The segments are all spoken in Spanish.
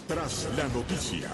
Tras la noticia.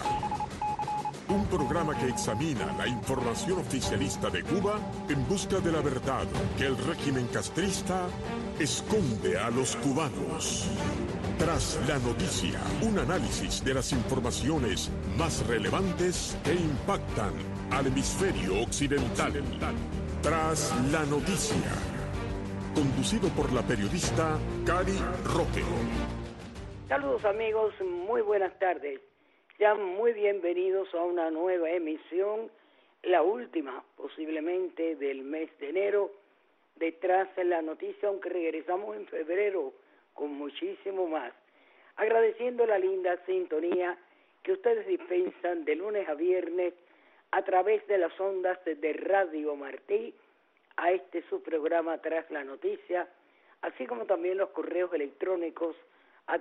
Un programa que examina la información oficialista de Cuba en busca de la verdad que el régimen castrista esconde a los cubanos. Tras la noticia, un análisis de las informaciones más relevantes que impactan al hemisferio occidental. Tras la noticia. Conducido por la periodista Cari Roque. Saludos amigos, muy buenas tardes. Sean muy bienvenidos a una nueva emisión, la última posiblemente del mes de enero, detrás de la noticia, aunque regresamos en febrero con muchísimo más. Agradeciendo la linda sintonía que ustedes dispensan de lunes a viernes a través de las ondas de Radio Martí a su programa Tras la Noticia, así como también los correos electrónicos a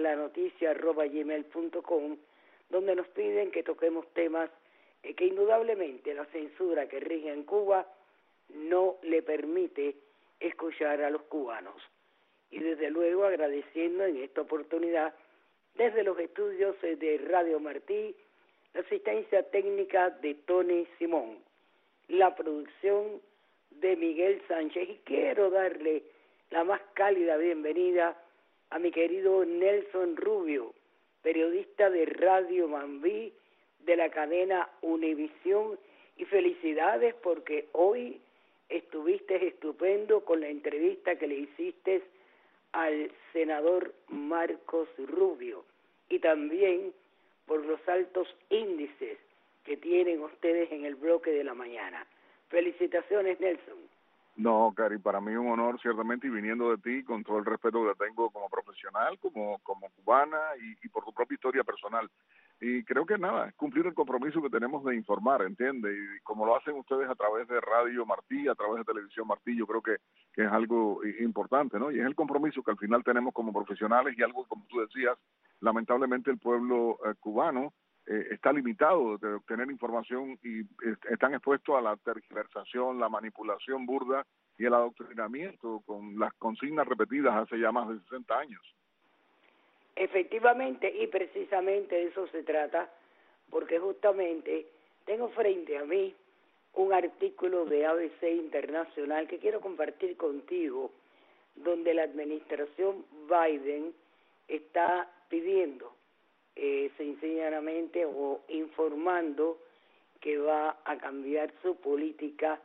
traslanoticia@gmail.com, donde nos piden que toquemos temas que indudablemente la censura que rige en Cuba no le permite escuchar a los cubanos. Y desde luego agradeciendo en esta oportunidad desde los estudios de Radio Martí la asistencia técnica de Tony Simón, la producción de Miguel Sánchez, y quiero darle la más cálida bienvenida a mi querido Nelson Rubio, periodista de Radio Mambí, de la cadena Univisión, y felicidades porque hoy estuviste estupendo con la entrevista que le hiciste al senador Marcos Rubio, y también por los altos índices que tienen ustedes en el bloque de la mañana. Felicitaciones, Nelson. No, Cari, para mí un honor, ciertamente, y viniendo de ti, con todo el respeto que tengo como profesional, como cubana y por tu propia historia personal. Y creo que nada, es cumplir el compromiso que tenemos de informar, ¿entiendes? Y como lo hacen ustedes a través de Radio Martí, a través de Televisión Martí, yo creo que es algo importante, ¿no? Y es el compromiso que al final tenemos como profesionales, y algo, como tú decías, lamentablemente el pueblo cubano está limitado de obtener información y están expuestos a la tergiversación, la manipulación burda y el adoctrinamiento con las consignas repetidas hace ya más de 60 años. Efectivamente, y precisamente de eso se trata, porque justamente tengo frente a mí un artículo de ABC Internacional que quiero compartir contigo, donde la administración Biden está pidiendo sencillamente o informando que va a cambiar su política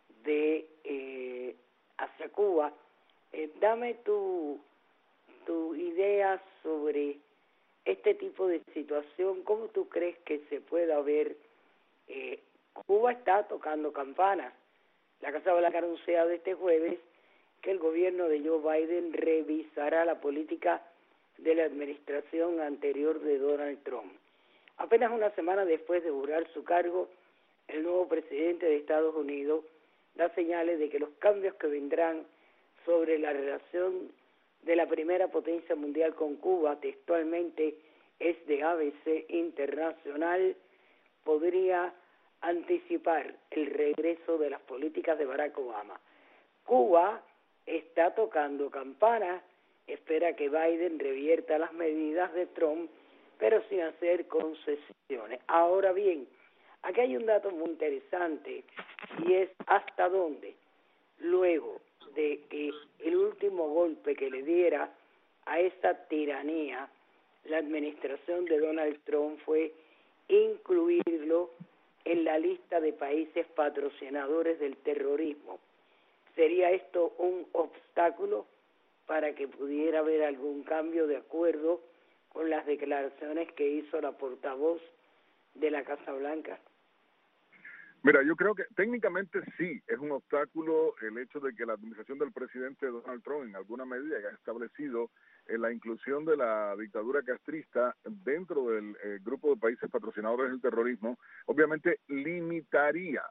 de hacia Cuba. Dame tu idea sobre este tipo de situación. ¿Cómo tú crees que se pueda ver? Cuba está tocando campanas. La Casa Blanca ha anunciado este jueves que el gobierno de Joe Biden revisará la política de la administración anterior de Donald Trump. Apenas una semana después de jurar su cargo, el nuevo presidente de Estados Unidos da señales de que los cambios que vendrán sobre la relación de la primera potencia mundial con Cuba, textualmente es de ABC Internacional, podría anticipar el regreso de las políticas de Barack Obama. Cuba está tocando campanas, espera que Biden revierta las medidas de Trump, pero sin hacer concesiones. Ahora bien, aquí hay un dato muy interesante, y es hasta dónde, luego de que el último golpe que le diera a esta tiranía, la administración de Donald Trump fue incluirlo en la lista de países patrocinadores del terrorismo. ¿Sería esto un obstáculo para que pudiera haber algún cambio de acuerdo con las declaraciones que hizo la portavoz de la Casa Blanca? Mira, yo creo que técnicamente sí es un obstáculo el hecho de que la administración del presidente Donald Trump en alguna medida ha establecido la inclusión de la dictadura castrista dentro del grupo de países patrocinadores del terrorismo. Obviamente limitaría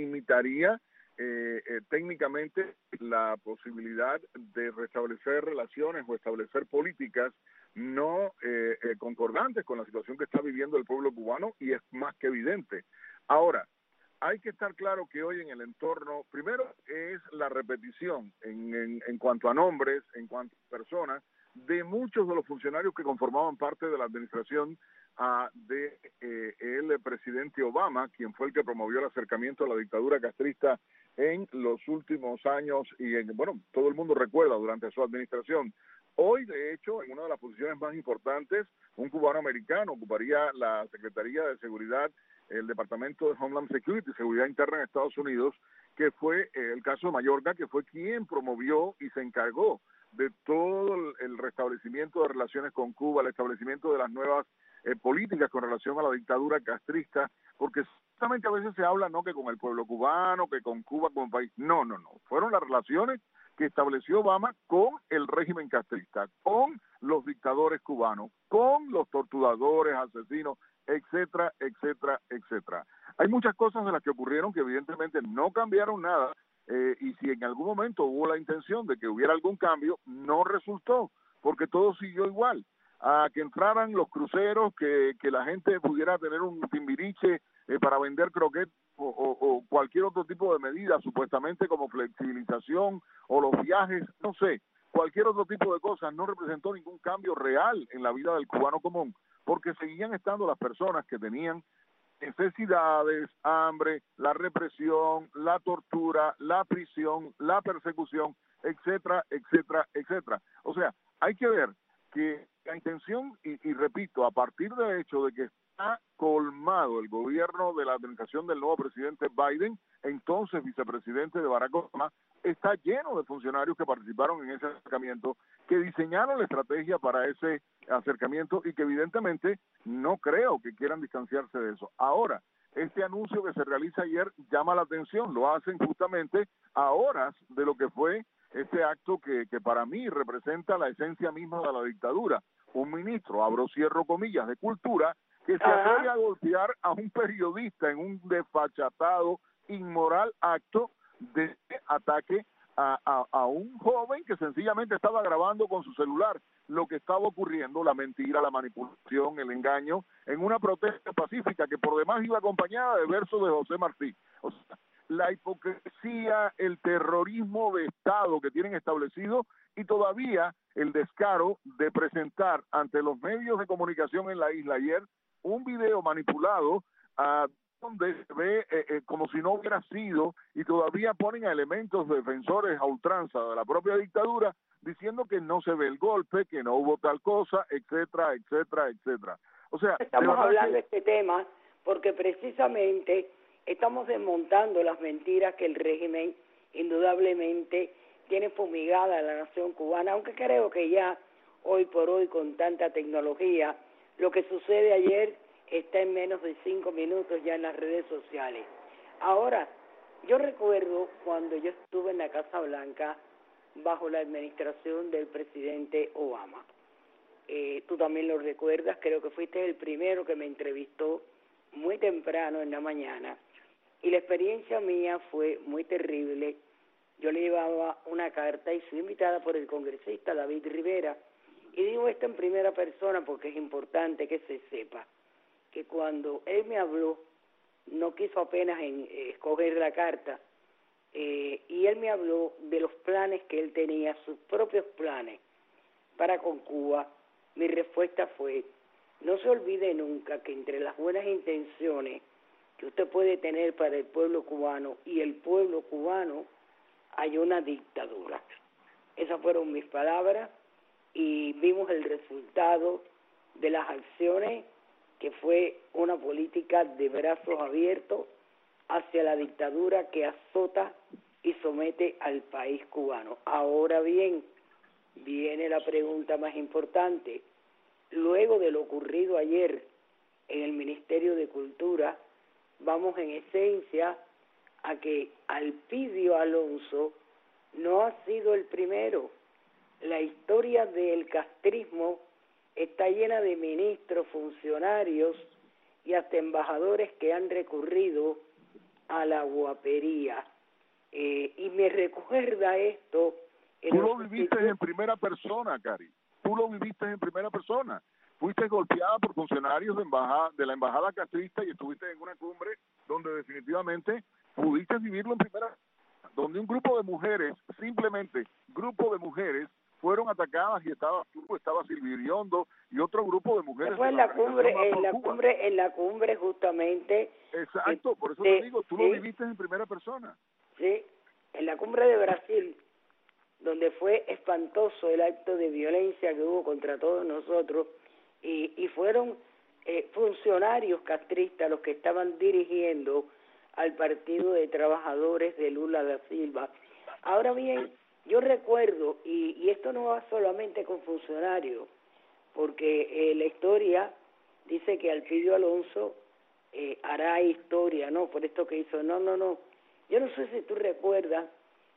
técnicamente la posibilidad de restablecer relaciones o establecer políticas no concordantes con la situación que está viviendo el pueblo cubano, y es más que evidente. Ahora, hay que estar claro que hoy en el entorno, primero es la repetición en cuanto a nombres, en cuanto a personas, de muchos de los funcionarios que conformaban parte de la administración el presidente Obama, quien fue el que promovió el acercamiento a la dictadura castrista en los últimos años y bueno, todo el mundo recuerda durante su administración. Hoy, de hecho, en una de las posiciones más importantes, un cubano americano ocuparía la Secretaría de Seguridad, el Departamento de Homeland Security, Seguridad Interna en Estados Unidos, que fue el caso de Mayorga, que fue quien promovió y se encargó de todo el restablecimiento de relaciones con Cuba, el establecimiento de las nuevas políticas con relación a la dictadura castrista, porque justamente a veces se habla, ¿no?, que con el pueblo cubano, que con Cuba como país. No, fueron las relaciones que estableció Obama con el régimen castrista, con los dictadores cubanos, con los torturadores, asesinos, etcétera, etcétera, etcétera. Hay muchas cosas de las que ocurrieron que evidentemente no cambiaron nada, y si en algún momento hubo la intención de que hubiera algún cambio, no resultó, porque todo siguió igual. A que entraran los cruceros, que la gente pudiera tener un timbiriche para vender croquetas o cualquier otro tipo de medida, supuestamente como flexibilización o los viajes, no sé, cualquier otro tipo de cosas, no representó ningún cambio real en la vida del cubano común, porque seguían estando las personas que tenían necesidades, hambre, la represión, la tortura, la prisión, la persecución, etcétera, etcétera, etcétera. O sea, hay que ver que la intención, y repito, a partir del hecho de que está colmado el gobierno de la administración del nuevo presidente Biden, entonces vicepresidente de Barack Obama, está lleno de funcionarios que participaron en ese acercamiento, que diseñaron la estrategia para ese acercamiento y que evidentemente no creo que quieran distanciarse de eso. Ahora, este anuncio que se realiza ayer llama la atención, lo hacen justamente a horas de lo que fue ese acto que para mí representa la esencia misma de la dictadura. Un ministro, abro cierro comillas, de cultura, que se atreve a golpear a un periodista en un desfachatado, inmoral acto de ataque a un joven que sencillamente estaba grabando con su celular lo que estaba ocurriendo, la mentira, la manipulación, el engaño, en una protesta pacífica que por demás iba acompañada de versos de José Martí. O sea, la hipocresía, el terrorismo de Estado que tienen establecido y todavía el descaro de presentar ante los medios de comunicación en la isla ayer un video manipulado donde se ve como si no hubiera sido, y todavía ponen a elementos defensores a ultranza de la propia dictadura diciendo que no se ve el golpe, que no hubo tal cosa, etcétera, etcétera, etcétera. O sea, estamos hablando de este tema porque precisamente estamos desmontando las mentiras que el régimen indudablemente tiene fumigada a la nación cubana, aunque creo que ya hoy por hoy con tanta tecnología, lo que sucede ayer está en menos de 5 minutos ya en las redes sociales. Ahora, yo recuerdo cuando yo estuve en la Casa Blanca bajo la administración del presidente Obama. Tú también lo recuerdas, creo que fuiste el primero que me entrevistó muy temprano en la mañana. Y la experiencia mía fue muy terrible. Yo le llevaba una carta y fui invitada por el congresista David Rivera. Y digo esto en primera persona porque es importante que se sepa que cuando él me habló, no quiso apenas escoger la carta, y él me habló de los planes que él tenía, sus propios planes para con Cuba. Mi respuesta fue, no se olvide nunca que entre las buenas intenciones que usted puede tener para el pueblo cubano y el pueblo cubano hay una dictadura. Esas fueron mis palabras y vimos el resultado de las acciones, que fue una política de brazos abiertos hacia la dictadura que azota y somete al país cubano. Ahora bien, viene la pregunta más importante. Luego de lo ocurrido ayer en el Ministerio de Cultura, vamos en esencia a que Alpidio Alonso no ha sido el primero. La historia del castrismo está llena de ministros, funcionarios y hasta embajadores que han recurrido a la guapería. Y me recuerda esto... Tú lo viviste en primera persona, Cari. Tú lo viviste en primera persona. Fuiste golpeada por funcionarios de la embajada castrista y estuviste en una cumbre donde definitivamente pudiste vivirlo en primera persona, donde un grupo de mujeres, simplemente grupo de mujeres, fueron atacadas y estaba Silvia Iriondo y otro grupo de mujeres. Fue en la cumbre justamente. Exacto, por eso te digo, tú lo viviste en primera persona. Sí, en la cumbre de Brasil, donde fue espantoso el acto de violencia que hubo contra todos nosotros, y fueron funcionarios castristas los que estaban dirigiendo al Partido de Trabajadores de Lula da Silva. Ahora bien, yo recuerdo, y esto no va solamente con funcionarios, porque la historia dice que Alpidio Alonso hará historia, ¿no? Por esto que hizo. No. Yo no sé si tú recuerdas,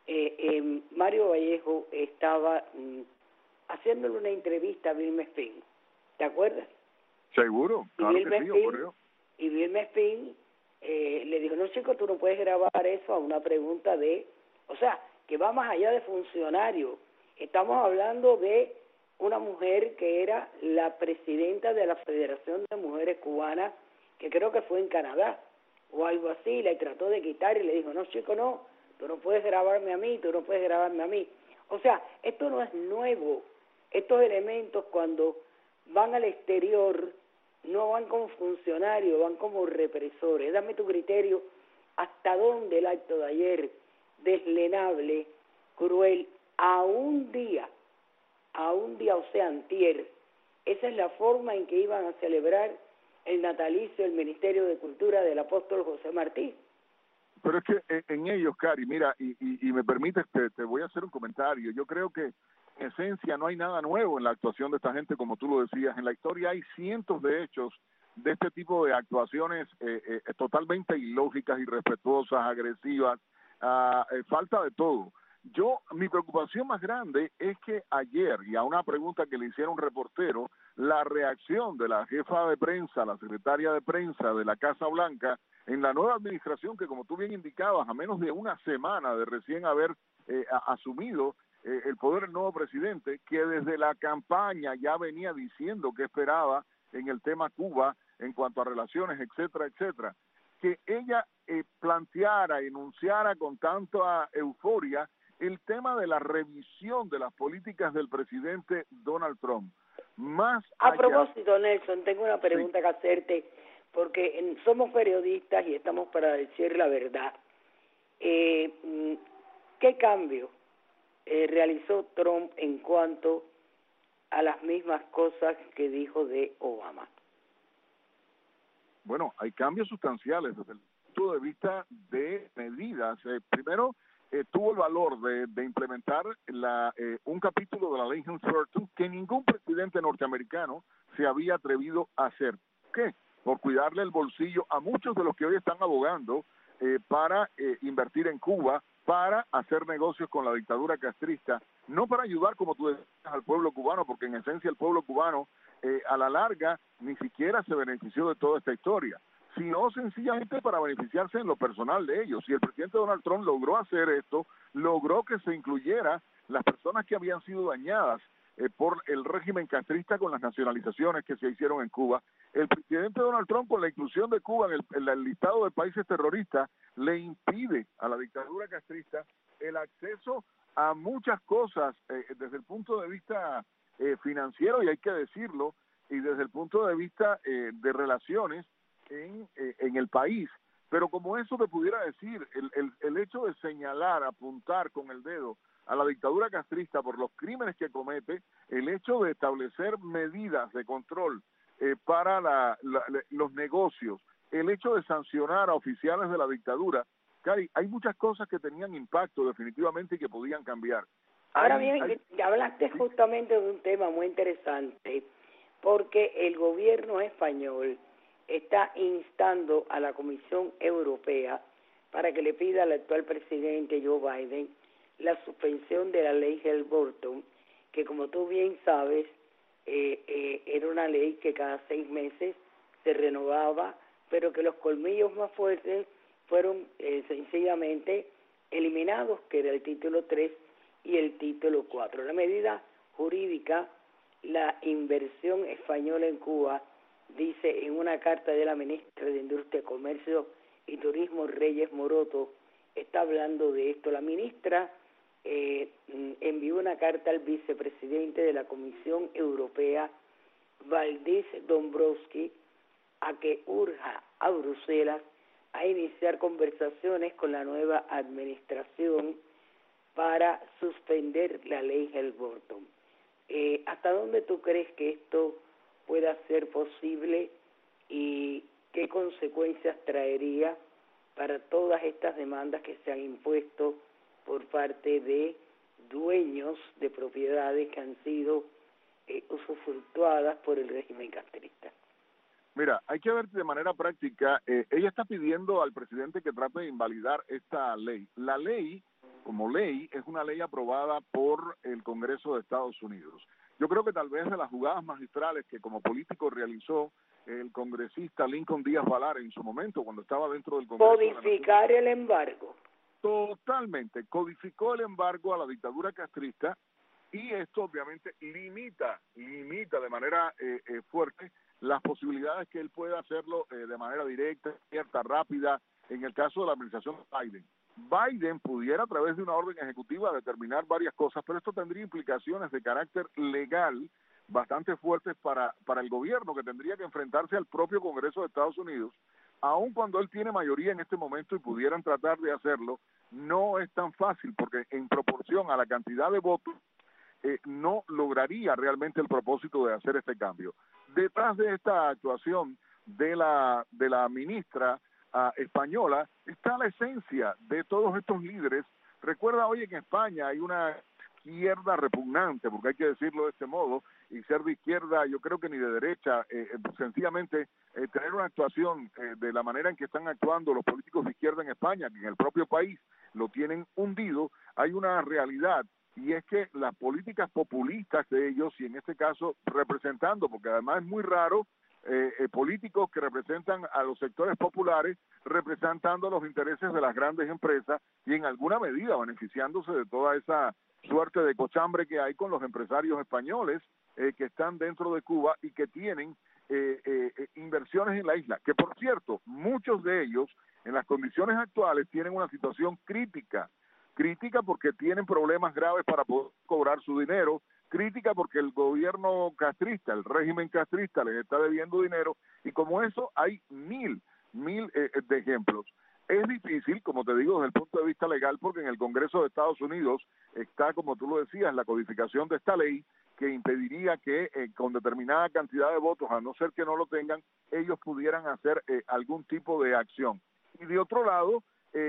Mario Vallejo estaba haciéndole una entrevista a Vilma Espín. ¿Te acuerdas? Seguro, claro que sí, ocurrió. Y Vilma Espín le dijo, no, chico, tú no puedes grabar eso, a una pregunta o sea, que va más allá de funcionario. Estamos hablando de una mujer que era la presidenta de la Federación de Mujeres Cubanas, que creo que fue en Canadá, o algo así, le trató de quitar y le dijo, no, chico, no, tú no puedes grabarme a mí. O sea, esto no es nuevo. Estos elementos cuando van al exterior no van como funcionarios, van como represores. Dame tu criterio, hasta dónde el acto de ayer, deslenable, cruel, a un día, o sea, antier, esa es la forma en que iban a celebrar el natalicio del Ministerio de Cultura del apóstol José Martí. Pero es que en ellos, Cari, mira, y me permites, te voy a hacer un comentario. Yo creo que en esencia no hay nada nuevo en la actuación de esta gente, como tú lo decías. En la historia hay cientos de hechos de este tipo de actuaciones totalmente ilógicas, irrespetuosas, agresivas, falta de todo. Mi preocupación más grande es que ayer, y a una pregunta que le hicieron un reportero, la reacción de la jefa de prensa, la secretaria de prensa de la Casa Blanca, en la nueva administración que, como tú bien indicabas, a menos de una semana de recién haber asumido el poder el nuevo presidente, que desde la campaña ya venía diciendo que esperaba en el tema Cuba en cuanto a relaciones, etcétera, etcétera, que ella planteara, enunciara con tanta euforia el tema de la revisión de las políticas del presidente Donald Trump. A propósito, Nelson, tengo una pregunta que hacerte, porque somos periodistas y estamos para decir la verdad. ¿Qué cambio realizó Trump en cuanto a las mismas cosas que dijo de Obama? Bueno, hay cambios sustanciales desde el punto de vista de medidas. Primero, tuvo el valor de implementar un capítulo de la ley Helms-Burton que ningún presidente norteamericano se había atrevido a hacer. ¿Qué? Por cuidarle el bolsillo a muchos de los que hoy están abogando para invertir en Cuba, para hacer negocios con la dictadura castrista, no para ayudar, como tú decías, al pueblo cubano, porque en esencia el pueblo cubano a la larga ni siquiera se benefició de toda esta historia, sino sencillamente para beneficiarse en lo personal de ellos. Y el presidente Donald Trump logró hacer esto, logró que se incluyera las personas que habían sido dañadas por el régimen castrista con las nacionalizaciones que se hicieron en Cuba. El presidente Donald Trump, con la inclusión de Cuba en el listado de países terroristas, le impide a la dictadura castrista el acceso a muchas cosas desde el punto de vista financiero, y hay que decirlo, y desde el punto de vista de relaciones en el país. Pero como eso te pudiera decir, el hecho de señalar, apuntar con el dedo a la dictadura castrista por los crímenes que comete, el hecho de establecer medidas de control para los negocios, el hecho de sancionar a oficiales de la dictadura, Cari, hay muchas cosas que tenían impacto definitivamente y que podían cambiar. Ahora bien, hablaste justamente de un tema muy interesante, porque el gobierno español está instando a la Comisión Europea para que le pida al actual presidente Joe Biden la suspensión de la ley Helms-Burton, que como tú bien sabes, era una ley que cada 6 meses se renovaba, pero que los colmillos más fuertes fueron sencillamente eliminados, que era el título 3 y el título 4. La medida jurídica, la inversión española en Cuba, dice en una carta de la ministra de Industria, Comercio y Turismo, Reyes Moroto, está hablando de esto. La ministra envió una carta al vicepresidente de la Comisión Europea, Valdis Dombrovskis, a que urja a Bruselas a iniciar conversaciones con la nueva administración para suspender la ley Helm-Burton. ¿Hasta dónde tú crees que esto pueda ser posible y qué consecuencias traería para todas estas demandas que se han impuesto por parte de dueños de propiedades que han sido usufructuadas por el régimen castrista? Mira, hay que ver de manera práctica, ella está pidiendo al presidente que trate de invalidar esta ley. La ley, como ley, es una ley aprobada por el Congreso de Estados Unidos. Yo creo que tal vez de las jugadas magistrales que como político realizó el congresista Lincoln Díaz Balart en su momento, cuando estaba dentro del Congreso. Codificar el embargo. Totalmente, codificó el embargo a la dictadura castrista y esto obviamente limita de manera fuerte las posibilidades que él pueda hacerlo de manera directa, cierta, rápida, en el caso de la administración de Biden. Biden pudiera a través de una orden ejecutiva determinar varias cosas, pero esto tendría implicaciones de carácter legal bastante fuertes para el gobierno, que tendría que enfrentarse al propio Congreso de Estados Unidos, aun cuando él tiene mayoría en este momento y pudieran tratar de hacerlo, no es tan fácil, porque en proporción a la cantidad de votos, no lograría realmente el propósito de hacer este cambio. Detrás de esta actuación de la ministra española está la esencia de todos estos líderes. Recuerda, oye, que en España hay una izquierda repugnante, porque hay que decirlo de este modo, y ser de izquierda yo creo que ni de derecha, sencillamente tener una actuación de la manera en que están actuando los políticos de izquierda en España, que en el propio país lo tienen hundido. Hay una realidad, y es que las políticas populistas de ellos, y en este caso representando, porque además es muy raro, políticos que representan a los sectores populares, representando los intereses de las grandes empresas y en alguna medida beneficiándose de toda esa suerte de cochambre que hay con los empresarios españoles que están dentro de Cuba y que tienen inversiones en la isla, que por cierto, muchos de ellos en las condiciones actuales tienen una situación crítica porque tienen problemas graves para poder cobrar su dinero, crítica porque el gobierno castrista, el régimen castrista les está debiendo dinero, y como eso hay mil de ejemplos. Es difícil, como te digo, desde el punto de vista legal, porque en el Congreso de Estados Unidos está, como tú lo decías, la codificación de esta ley que impediría que con determinada cantidad de votos, a no ser que no lo tengan, ellos pudieran hacer algún tipo de acción. Y de otro lado,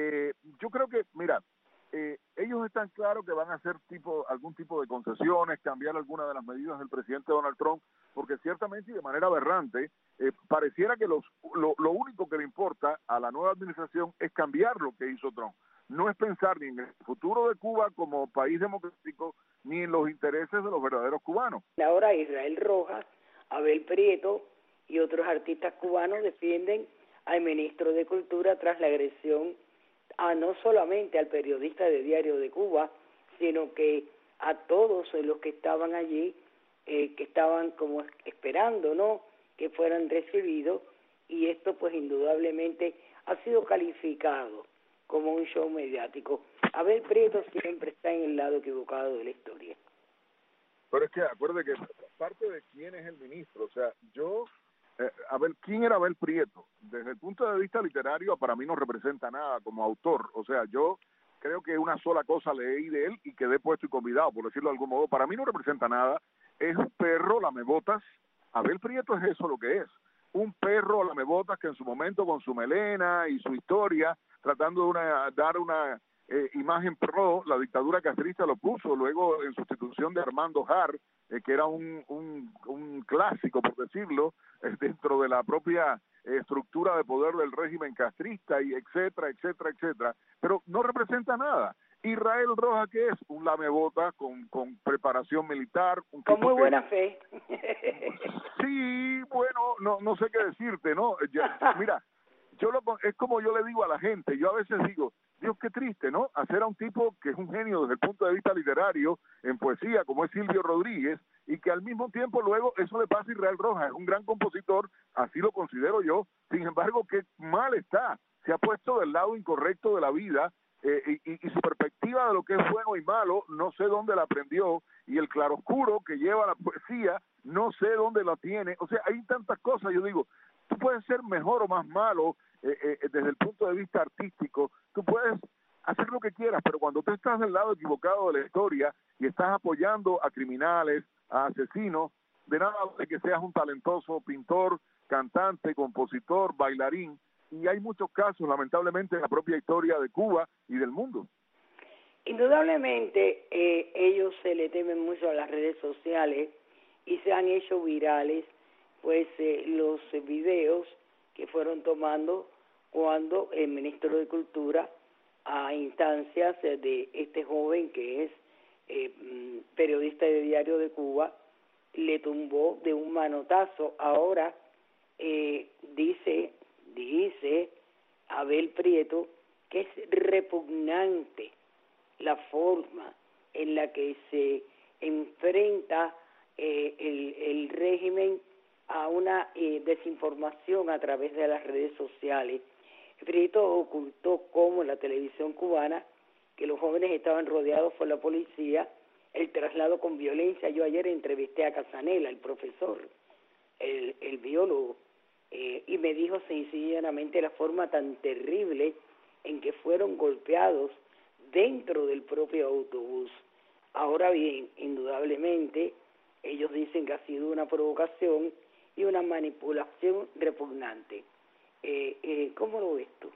yo creo que, mira, ellos están claros que van a hacer algún tipo de concesiones, cambiar algunas de las medidas del presidente Donald Trump, porque ciertamente y de manera aberrante, pareciera que lo único que le importa a la nueva administración es cambiar lo que hizo Trump. No es pensar ni en el futuro de Cuba como país democrático, ni en los intereses de los verdaderos cubanos. Ahora Israel Rojas, Abel Prieto y otros artistas cubanos defienden al ministro de Cultura tras la agresión no solamente al periodista de Diario de Cuba, sino que a todos los que estaban allí, que estaban como esperando, ¿no?, que fueran recibidos, y esto pues indudablemente ha sido calificado como un show mediático. Abel Prieto siempre está en el lado equivocado de la historia. Pero es que acuérdate que parte de quién es el ministro, o sea, ¿quién era Abel Prieto? Desde el punto de vista literario, para mí no representa nada como autor. O sea, yo creo que una sola cosa leí de él y quedé puesto y convidado, por decirlo de algún modo. Para mí no representa nada. Es un perro lamebotas. Abel Prieto es eso lo que es. Un perro lamebotas que en su momento, con su melena y su historia, tratando de dar una imagen pro, la dictadura castrista lo puso luego en sustitución de Armando Jar, que era un clásico, por decirlo, dentro de la propia estructura de poder del régimen castrista, y etcétera, etcétera, etcétera, pero no representa nada. Israel Rojas, ¿qué es? Un lamebota con preparación militar. Con muy buena fe. Sí, bueno, no sé qué decirte, ¿no? Mira, es como yo le digo a la gente, yo a veces digo, Dios, qué triste, ¿no? Hacer a un tipo que es un genio desde el punto de vista literario, en poesía, como es Silvio Rodríguez, y que al mismo tiempo luego eso le pasa a Israel Rojas, es un gran compositor, así lo considero yo, sin embargo, qué mal está, se ha puesto del lado incorrecto de la vida, y su perspectiva de lo que es bueno y malo, no sé dónde la aprendió, y el claroscuro que lleva la poesía, no sé dónde la tiene. O sea, hay tantas cosas. Yo digo, tú puedes ser mejor o más malo desde el punto de vista artístico, tú puedes hacer lo que quieras, pero cuando tú estás del lado equivocado de la historia y estás apoyando a criminales, a asesinos, de nada vale que seas un talentoso pintor, cantante, compositor, bailarín, y hay muchos casos, lamentablemente, en la propia historia de Cuba y del mundo. Indudablemente, ellos se le temen mucho a las redes sociales y se han hecho virales, pues, los videos que fueron tomando cuando el ministro de Cultura, a instancias de este joven que es periodista de Diario de Cuba, le tumbó de un manotazo. Ahora dice Abel Prieto que es repugnante la forma en la que se enfrenta el régimen a una desinformación a través de las redes sociales. Prieto ocultó cómo en la televisión cubana que los jóvenes estaban rodeados por la policía, el traslado con violencia. Yo ayer entrevisté a Casanela, el profesor, el biólogo, y me dijo sencillamente la forma tan terrible en que fueron golpeados dentro del propio autobús. Ahora bien, indudablemente, ellos dicen que ha sido una provocación y una manipulación repugnante. ¿Cómo lo ves tú?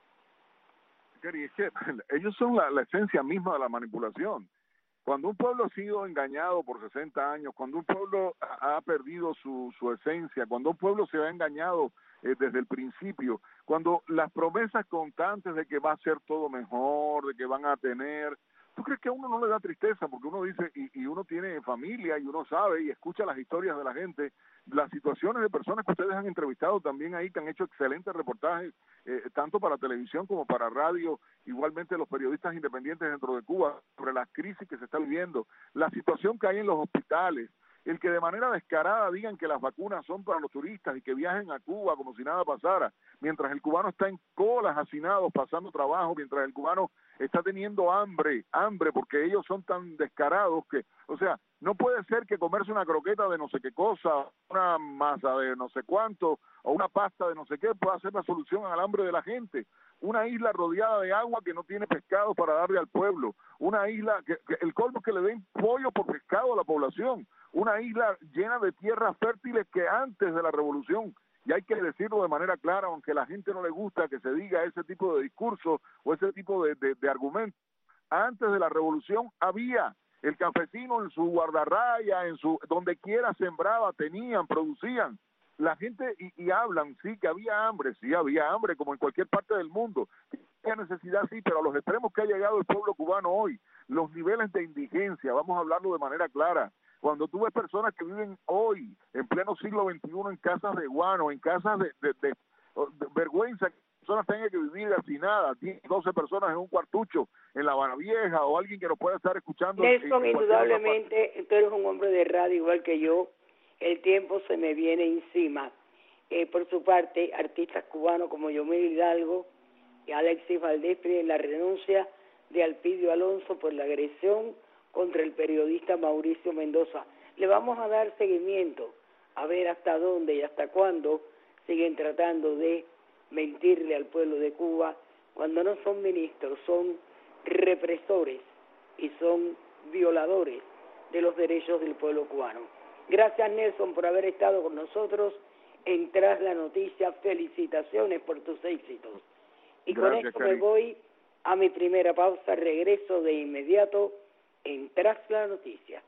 Gary, es que ellos son la esencia misma de la manipulación. Cuando un pueblo ha sido engañado por 60 años, cuando un pueblo ha perdido su esencia, cuando un pueblo se ha engañado desde el principio, cuando las promesas constantes de que va a ser todo mejor, de que van a tener, ¿tú crees que a uno no le da tristeza? Porque uno dice, y uno tiene familia, y uno sabe, y escucha las historias de la gente, las situaciones de personas que ustedes han entrevistado también ahí, que han hecho excelentes reportajes, tanto para televisión como para radio, igualmente los periodistas independientes dentro de Cuba, sobre las crisis que se está viviendo, la situación que hay en los hospitales, el que de manera descarada digan que las vacunas son para los turistas y que viajen a Cuba como si nada pasara, mientras el cubano está en colas, hacinados, pasando trabajo, mientras el cubano está teniendo hambre, porque ellos son tan descarados que, o sea, no puede ser que comerse una croqueta de no sé qué cosa, una masa de no sé cuánto, o una pasta de no sé qué, pueda ser la solución al hambre de la gente. Una isla rodeada de agua que no tiene pescado para darle al pueblo, una isla que el colmo es que le den pollo por pescado a la población, una isla llena de tierras fértiles que antes de la revolución, y hay que decirlo de manera clara, aunque a la gente no le gusta que se diga ese tipo de discurso o ese tipo de argumentos, antes de la revolución había el campesino en su guardarraya, en su donde quiera sembraba, tenían, producían. La gente y hablan, sí, que había hambre, sí, había hambre como en cualquier parte del mundo. Había necesidad, sí, pero a los extremos que ha llegado el pueblo cubano hoy, los niveles de indigencia, vamos a hablarlo de manera clara. Cuando tú ves personas que viven hoy, en pleno siglo XXI, en casas de guano, en casas de vergüenza, personas tengan que vivir hacinadas, 10, 12 personas en un cuartucho en La Habana Vieja, o alguien que nos pueda estar escuchando. Nelson, indudablemente, tú eres un hombre de radio igual que yo, el tiempo se me viene encima. Por su parte, artistas cubanos como Yomil Hidalgo y Alexis Valdés piden la renuncia de Alpidio Alonso por la agresión contra el periodista Mauricio Mendoza. Le vamos a dar seguimiento, a ver hasta dónde y hasta cuándo siguen tratando de mentirle al pueblo de Cuba, cuando no son ministros, son represores y son violadores de los derechos del pueblo cubano. Gracias, Nelson, por haber estado con nosotros en Tras la Noticia. Felicitaciones por tus éxitos. Y gracias, con esto me voy a mi primera pausa. Regreso de inmediato en Tras la Noticia.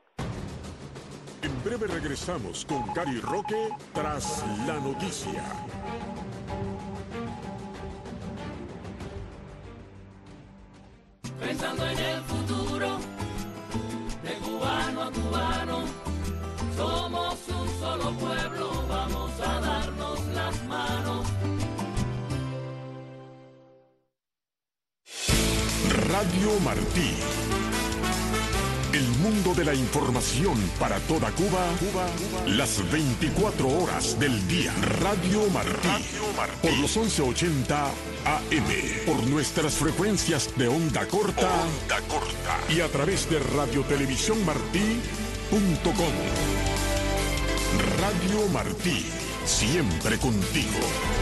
En breve regresamos con Gary Roque Tras la Noticia. Pensando en el futuro, de cubano a cubano, somos un solo pueblo, vamos a darnos las manos. Radio Martí. El mundo de la información para toda Cuba, las 24 horas del día. Radio Martí, por los 1180 AM, por nuestras frecuencias de onda corta, y a través de radiotelevisiónmartí.com. Radio Martí, siempre contigo.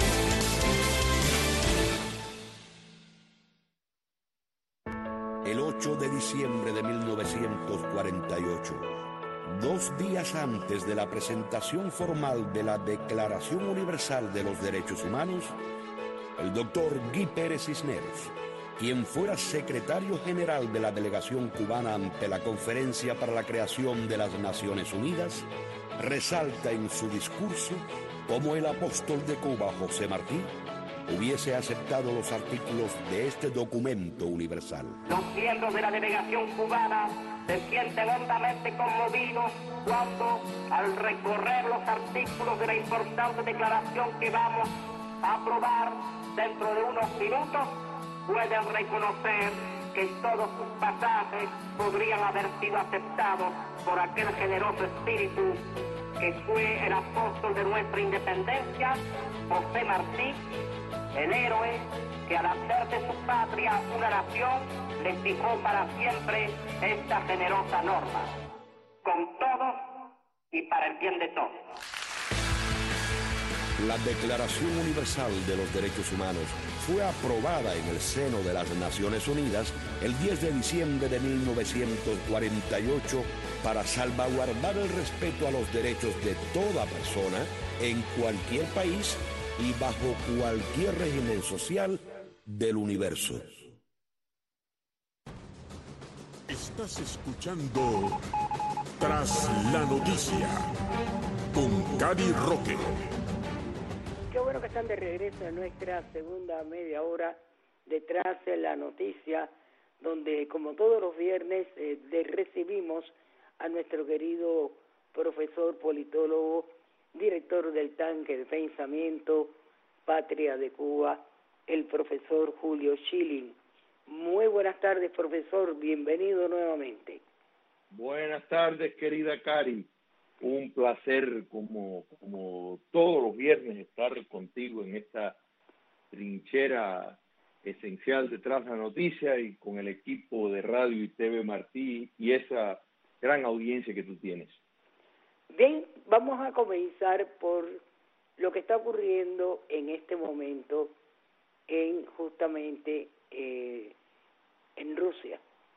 El 8 de diciembre de 1948, 2 días antes de la presentación formal de la Declaración Universal de los Derechos Humanos, el doctor Guy Pérez Cisneros, quien fuera secretario general de la delegación cubana ante la Conferencia para la Creación de las Naciones Unidas, resalta en su discurso cómo el apóstol de Cuba, José Martí, hubiese aceptado los artículos de este documento universal. Los miembros de la delegación cubana se sienten hondamente conmovidos cuando, al recorrer los artículos de la importante declaración que vamos a aprobar dentro de unos minutos, pueden reconocer que todos sus pasajes podrían haber sido aceptados por aquel generoso espíritu que fue el apóstol de nuestra independencia, José Martí, el héroe que al hacer de su patria una nación le fijó para siempre esta generosa norma, con todos y para el bien de todos. La Declaración Universal de los Derechos Humanos fue aprobada en el seno de las Naciones Unidas el 10 de diciembre de 1948 para salvaguardar el respeto a los derechos de toda persona en cualquier país y bajo cualquier régimen social del universo. Estás escuchando Tras la Noticia con Cari Roque. Qué bueno que están de regreso en nuestra segunda media hora de Tras la Noticia, donde como todos los viernes recibimos a nuestro querido profesor politólogo, director del Tanque de Pensamiento, Patria de Cuba, el profesor Julio Schilling. Muy buenas tardes, profesor, bienvenido nuevamente. Buenas tardes, querida Cari. Un placer, como todos los viernes, estar contigo en esta trinchera esencial detrás de la noticia y con el equipo de Radio y TV Martí y esa gran audiencia que tú tienes. Bien, vamos a comenzar por lo que está ocurriendo en este momento justamente en Rusia.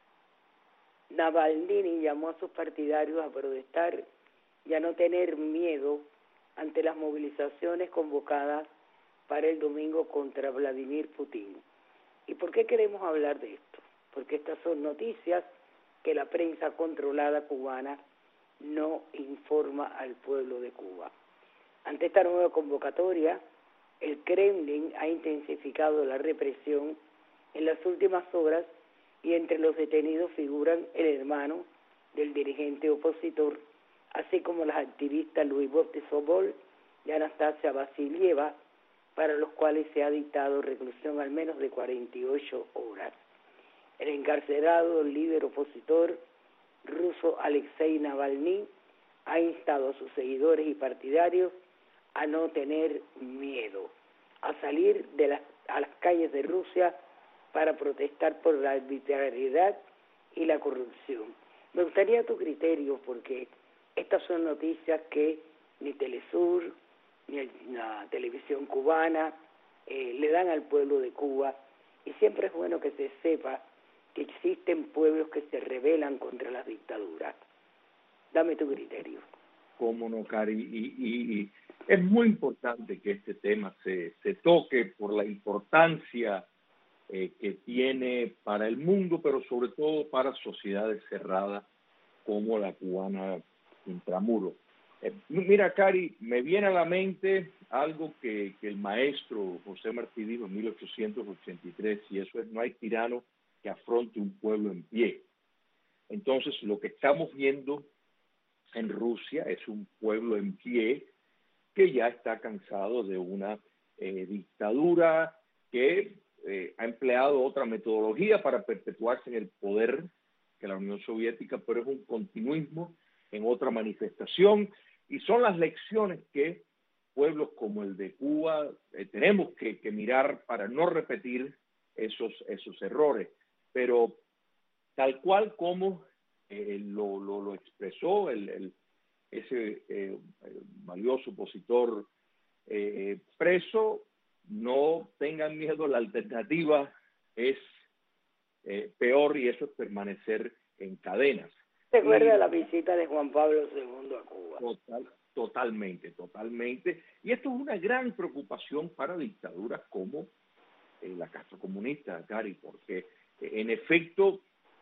Navalny llamó a sus partidarios a protestar y a no tener miedo ante las movilizaciones convocadas para el domingo contra Vladimir Putin. ¿Y por qué queremos hablar de esto? Porque estas son noticias que la prensa controlada cubana no informa al pueblo de Cuba. Ante esta nueva convocatoria, el Kremlin ha intensificado la represión en las últimas horas y entre los detenidos figuran el hermano del dirigente opositor, así como las activistas Louis Sobol y Anastasia Vasilieva, para los cuales se ha dictado reclusión al menos de 48 horas. El encarcelado líder opositor ruso Alexei Navalny ha instado a sus seguidores y partidarios a no tener miedo, a salir a las calles de Rusia para protestar por la arbitrariedad y la corrupción. Me gustaría tu criterio, porque estas son noticias que ni Telesur ni la televisión cubana le dan al pueblo de Cuba, y siempre es bueno que se sepa que existen pueblos que se rebelan contra las dictaduras. Dame tu criterio. Cómo no, Cari, y es muy importante que este tema se toque por la importancia que tiene para el mundo, pero sobre todo para sociedades cerradas como la cubana intramuro. Mira, Cari, me viene a la mente algo que el maestro José Martí dijo en 1883, y eso es: no hay tirano que afronte un pueblo en pie. Entonces, lo que estamos viendo en Rusia es un pueblo en pie que ya está cansado de una dictadura que ha empleado otra metodología para perpetuarse en el poder, que la Unión Soviética, pero es un continuismo en otra manifestación, y son las lecciones que pueblos como el de Cuba tenemos que mirar para no repetir esos errores. Pero tal cual como lo expresó ese valioso opositor preso, no tengan miedo, la alternativa es peor, y eso es permanecer en cadenas. ¿Recuerda la visita de Juan Pablo II a Cuba? Totalmente. Y esto es una gran preocupación para dictaduras como la Castro comunista, Cari, porque en efecto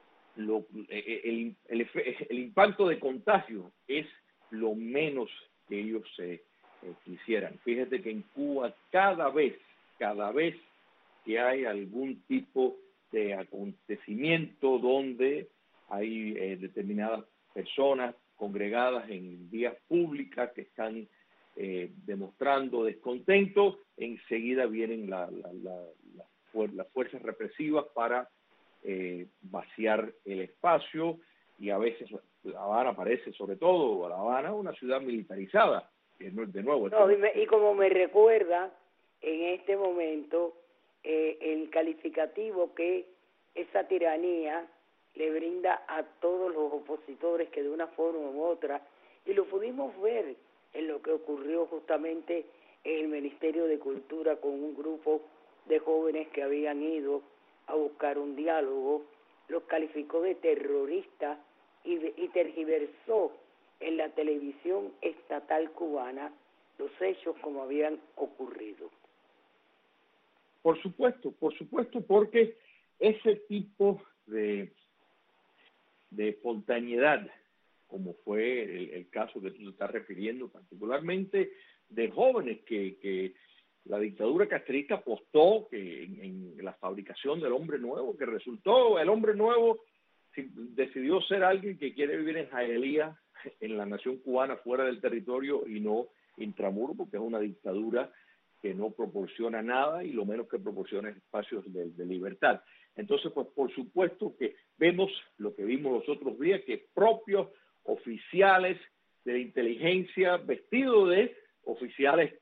el impacto de contagio es lo menos que ellos quisieran. Fíjate que en Cuba cada vez que hay algún tipo de acontecimiento donde hay determinadas personas congregadas en vías públicas que están demostrando descontento, enseguida vienen las fuerzas represivas para vaciar el espacio, y a veces La Habana parece, sobre todo La Habana, una ciudad militarizada. De nuevo, y como me recuerda en este momento el calificativo que esa tiranía le brinda a todos los opositores, que de una forma u otra, y lo pudimos ver en lo que ocurrió justamente en el Ministerio de Cultura con un grupo de jóvenes que habían ido a buscar un diálogo, los calificó de terroristas y tergiversó en la televisión estatal cubana los hechos como habían ocurrido. Por supuesto, porque ese tipo de espontaneidad, como fue el caso que tú te estás refiriendo, particularmente de jóvenes que la dictadura castrista apostó en la fabricación del hombre nuevo, que resultó el hombre nuevo decidió ser alguien que quiere vivir en Hialeah, en la nación cubana, fuera del territorio y no intramuro, porque es una dictadura que no proporciona nada, y lo menos que proporciona es espacios de libertad. Entonces, pues por supuesto que vemos lo que vimos los otros días, que propios oficiales de la inteligencia, vestidos de oficiales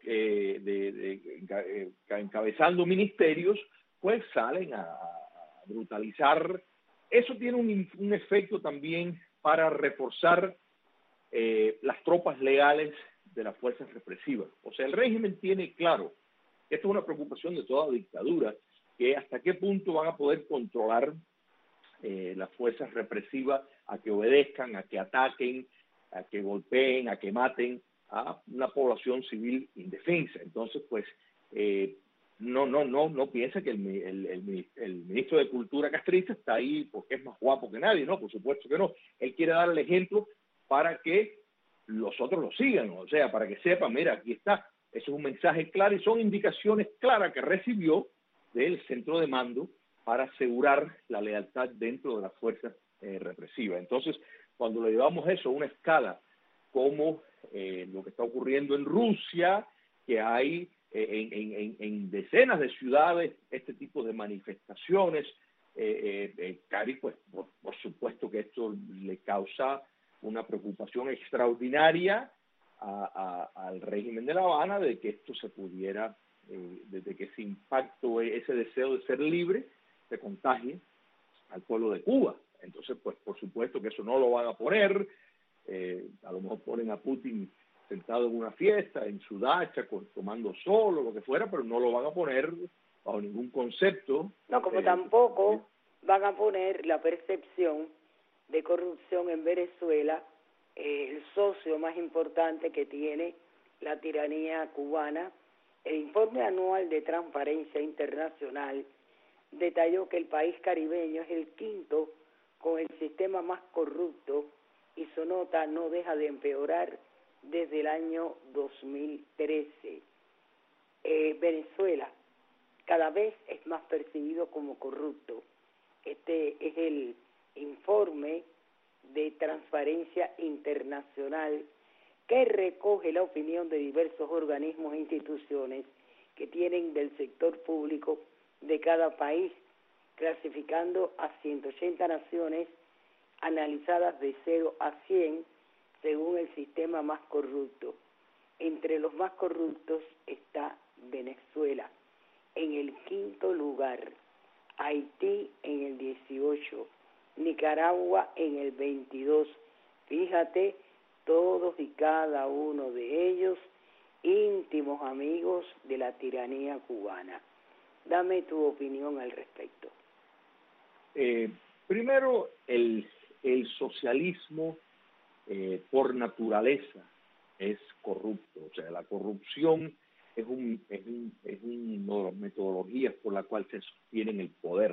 encabezando ministerios, pues salen a brutalizar. Eso tiene un efecto también para reforzar las tropas legales de las fuerzas represivas. O sea, el régimen tiene claro, esto es una preocupación de toda dictadura, que hasta qué punto van a poder controlar las fuerzas represivas a que obedezcan, a que ataquen, a que golpeen, a que maten a una población civil indefensa. Entonces, pues, no piensa que el ministro de Cultura castrista está ahí porque es más guapo que nadie, no, por supuesto que no. Él quiere dar el ejemplo para que los otros lo sigan, o sea, para que sepan, mira, aquí está. Eso es un mensaje claro y son indicaciones claras que recibió del centro de mando para asegurar la lealtad dentro de las fuerzas represivas. Entonces, cuando le llevamos eso a una escala como lo que está ocurriendo en Rusia, que hay en decenas de ciudades este tipo de manifestaciones, Cari, pues por supuesto que esto le causa una preocupación extraordinaria al régimen de La Habana de que esto se pudiera, de que ese impacto, ese deseo de ser libre, se contagie al pueblo de Cuba. Entonces, pues por supuesto que eso no lo van a poner. A lo mejor ponen a Putin sentado en una fiesta, en su dacha, tomando sol o lo que fuera, pero no lo van a poner bajo ningún concepto. No, como tampoco van a poner la percepción de corrupción en Venezuela, el socio más importante que tiene la tiranía cubana. El informe anual de Transparencia Internacional detalló que el país caribeño es el quinto con el sistema más corrupto, y su nota no deja de empeorar desde el año 2013. Venezuela cada vez es más percibido como corrupto. Este es el informe de Transparencia Internacional que recoge la opinión de diversos organismos e instituciones que tienen del sector público de cada país, clasificando a 180 naciones analizadas de 0 a 100 según el sistema más corrupto. Entre los más corruptos está Venezuela en el 5º lugar, Haití en el 18, Nicaragua en el 22. Fíjate, todos y cada uno de ellos íntimos amigos de la tiranía cubana. Dame tu opinión al respecto. Primero, el socialismo por naturaleza es corrupto. O sea, la corrupción es una de las metodologías por la cual se sostienen el poder.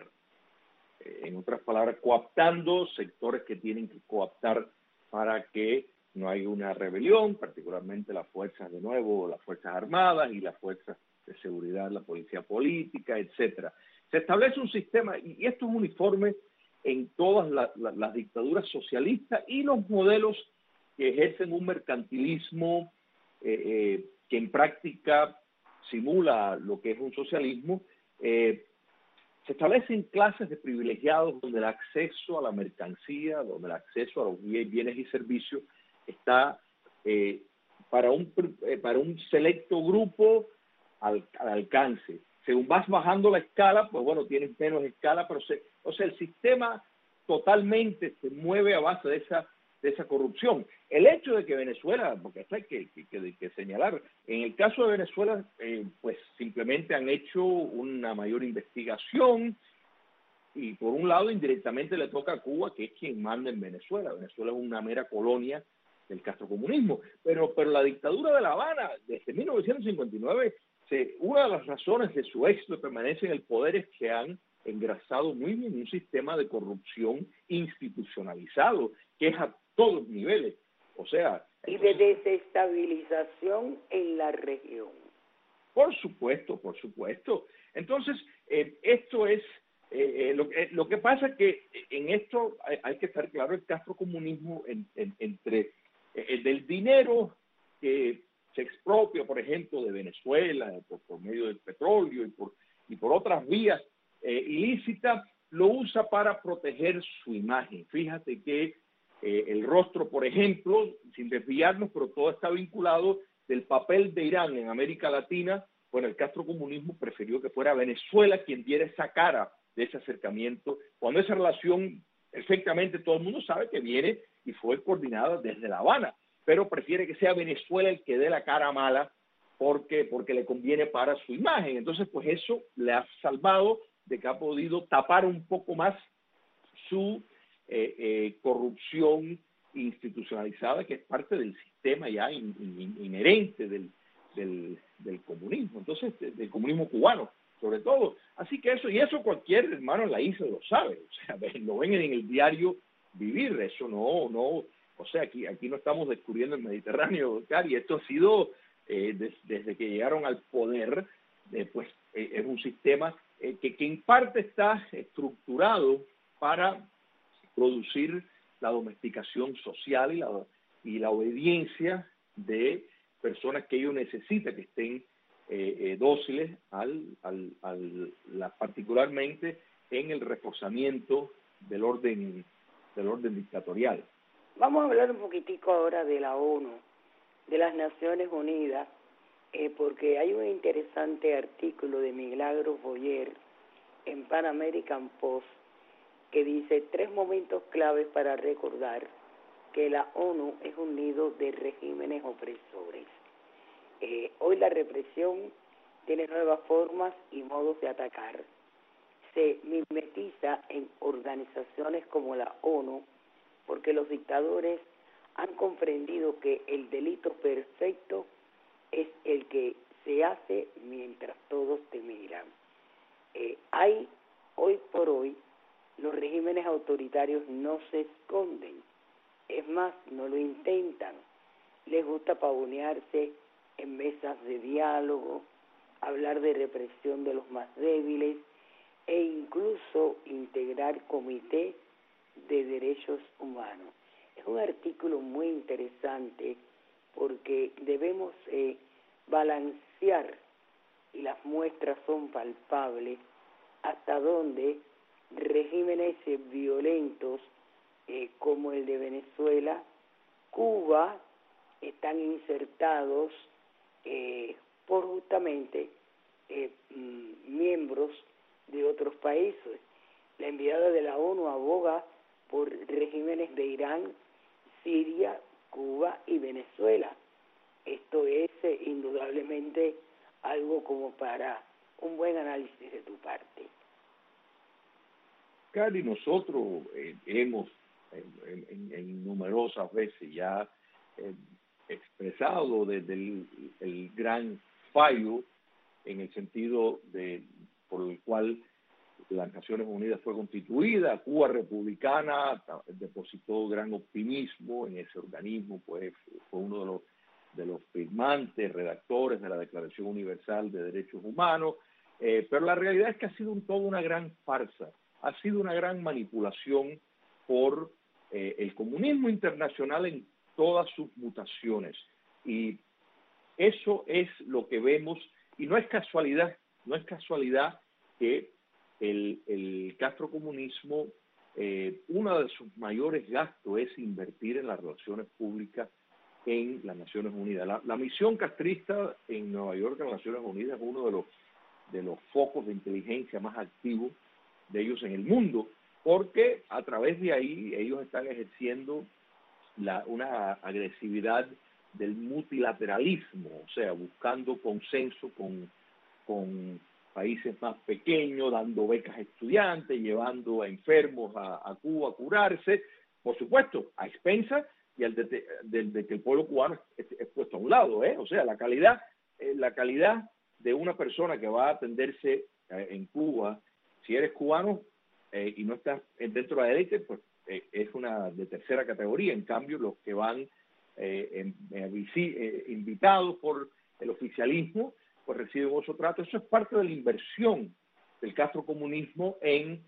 En otras palabras, cooptando sectores que tienen que cooptar para que no haya una rebelión, particularmente las fuerzas, de nuevo, las fuerzas armadas y las fuerzas de seguridad, la policía política, etcétera. Se establece un sistema, y esto es uniforme en todas las dictaduras socialistas y los modelos que ejercen un mercantilismo que en práctica simula lo que es un socialismo. Se establecen clases de privilegiados donde el acceso a la mercancía, donde el acceso a los bienes y servicios está para un selecto grupo al alcance. Según vas bajando la escala, pues bueno, tienes menos escala, pero el sistema totalmente se mueve a base de esa corrupción. El hecho de que Venezuela, porque esto hay que señalar, en el caso de Venezuela, pues simplemente han hecho una mayor investigación y por un lado indirectamente le toca a Cuba, que es quien manda en Venezuela. Venezuela es una mera colonia del castrocomunismo, pero la dictadura de La Habana, desde 1959, una de las razones de su éxito de permanencia en el poder es que han engrasado muy bien un sistema de corrupción institucionalizado, que es a todos los niveles. O sea... Y de desestabilización en la región. Por supuesto. Entonces, esto es... lo que pasa es que en esto hay que estar claro, el castrocomunismo entre del dinero que se expropia, por ejemplo, de Venezuela por medio del petróleo y por otras vías ilícitas, lo usa para proteger su imagen. Fíjate que el rostro, por ejemplo, sin desviarnos, pero todo está vinculado del papel de Irán en América Latina. Bueno, el castrocomunismo prefirió que fuera Venezuela quien diera esa cara de ese acercamiento, cuando esa relación perfectamente todo el mundo sabe que viene y fue coordinada desde La Habana, pero prefiere que sea Venezuela el que dé la cara mala porque le conviene para su imagen. Entonces, pues eso le ha salvado de que ha podido tapar un poco más su corrupción institucionalizada, que es parte del sistema ya inherente del comunismo, entonces del comunismo cubano, sobre todo. Así que eso cualquier hermano en la isla lo sabe, o sea, lo ven en el diario vivir, eso no, o sea, aquí no estamos descubriendo el Mediterráneo, Cari, esto ha sido desde que llegaron al poder, pues es un sistema que en parte está estructurado para producir la domesticación social y la obediencia de personas que ellos necesitan, que estén dóciles particularmente en el reforzamiento del orden dictatorial. Vamos a hablar un poquitico ahora de la ONU, de las Naciones Unidas, porque hay un interesante artículo de Milagros Boyer en Pan American Post que dice 3 momentos claves para recordar que la ONU es un nido de regímenes opresores. Hoy la represión tiene nuevas formas y modos de atacar. Se mimetiza en organizaciones como la ONU porque los dictadores han comprendido que el delito perfecto es el que se hace mientras todos te miran. Hoy por hoy, los regímenes autoritarios no se esconden, es más, no lo intentan. Les gusta pavonearse en mesas de diálogo, hablar de represión de los más débiles e incluso integrar comités de derechos humanos. Es un artículo muy interesante porque debemos balancear, y las muestras son palpables, hasta dónde regímenes violentos como el de Venezuela, Cuba, están insertados por justamente miembros de otros países. La enviada de la ONU aboga por regímenes de Irán, Siria, Cuba y Venezuela. Esto es indudablemente algo como para un buen análisis de tu parte. Cari, nosotros hemos en numerosas veces ya expresado desde el gran fallo en el sentido por el cual las Naciones Unidas fue constituida. Cuba republicana depositó gran optimismo en ese organismo, pues fue uno de los firmantes, redactores de la Declaración Universal de Derechos Humanos, pero la realidad es que ha sido toda una gran farsa, ha sido una gran manipulación por el comunismo internacional en todas sus mutaciones, y eso es lo que vemos, y no es casualidad que el castrocomunismo, uno de sus mayores gastos es invertir en las relaciones públicas en las Naciones Unidas. La misión castrista en Nueva York, en las Naciones Unidas, es uno de los focos de inteligencia más activos de ellos en el mundo, porque a través de ahí ellos están ejerciendo una agresividad del multilateralismo, o sea, buscando consenso con países más pequeños, dando becas a estudiantes, llevando a enfermos a Cuba a curarse, por supuesto, a expensas y de que el pueblo cubano es puesto a un lado, o sea, la calidad de una persona que va a atenderse en Cuba, si eres cubano y no estás dentro de la élite, pues es una de tercera categoría. En cambio, los que van invitados por el oficialismo, pues reciben otro trato. Eso es parte de la inversión del castrocomunismo en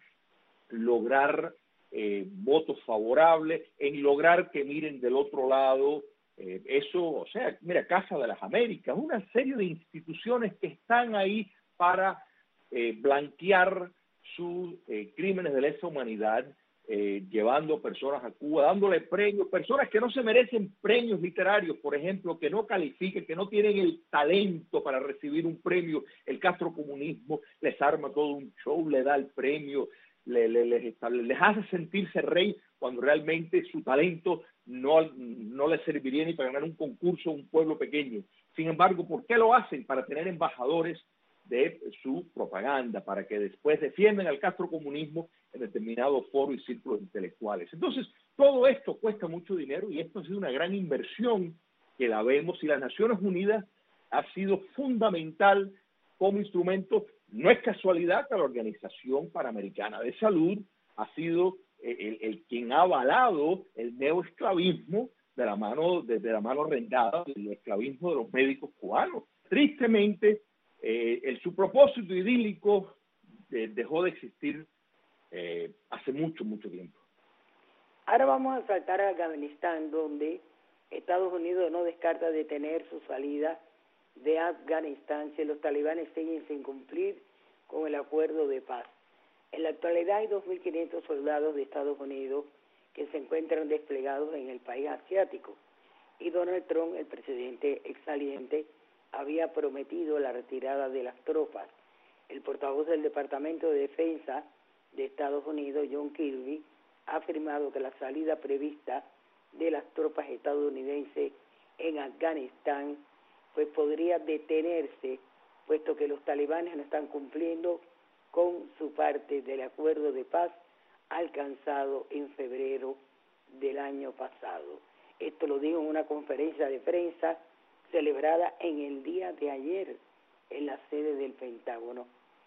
lograr votos favorables, en lograr que miren del otro lado. Eso, o sea, mira, Casa de las Américas, una serie de instituciones que están ahí para blanquear sus crímenes de lesa humanidad, llevando personas a Cuba, dándole premios, personas que no se merecen premios literarios, por ejemplo, que no califiquen, que no tienen el talento para recibir un premio. El castrocomunismo les arma todo un show, le da el premio, les hace sentirse rey cuando realmente su talento no les serviría ni para ganar un concurso a un pueblo pequeño. Sin embargo, ¿por qué lo hacen? Para tener embajadores de su propaganda, para que después defiendan al castrocomunismo en determinados foros y círculos intelectuales. Entonces, todo esto cuesta mucho dinero y esto ha sido una gran inversión que la vemos, y las Naciones Unidas ha sido fundamental como instrumento. No es casualidad que la Organización Panamericana de Salud ha sido el quien ha avalado el neoesclavismo de la mano rendada del esclavismo de los médicos cubanos. Tristemente, su propósito idílico dejó de existir hace mucho tiempo. Ahora vamos a saltar a Afganistán, donde Estados Unidos no descarta detener su salida de Afganistán si los talibanes siguen sin cumplir con el acuerdo de paz. En la actualidad hay 2.500 soldados de Estados Unidos que se encuentran desplegados en el país asiático, y Donald Trump, el presidente exsaliente, había prometido la retirada de las tropas. El portavoz del Departamento de Defensa de Estados Unidos, John Kirby, ha afirmado que la salida prevista de las tropas estadounidenses en Afganistán pues podría detenerse, puesto que los talibanes no están cumpliendo con su parte del acuerdo de paz alcanzado en febrero del año pasado. Esto lo dijo en una conferencia de prensa celebrada en el día de ayer en la sede del Pentágono.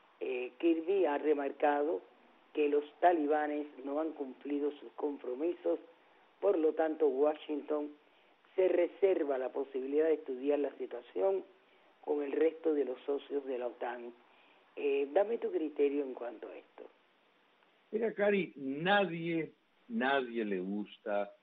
Kirby ha remarcado que los talibanes no han cumplido sus compromisos, por lo tanto Washington se reserva la posibilidad de estudiar la situación con el resto de los socios de la OTAN. Dame tu criterio en cuanto a esto. Mira, Cari, nadie le gusta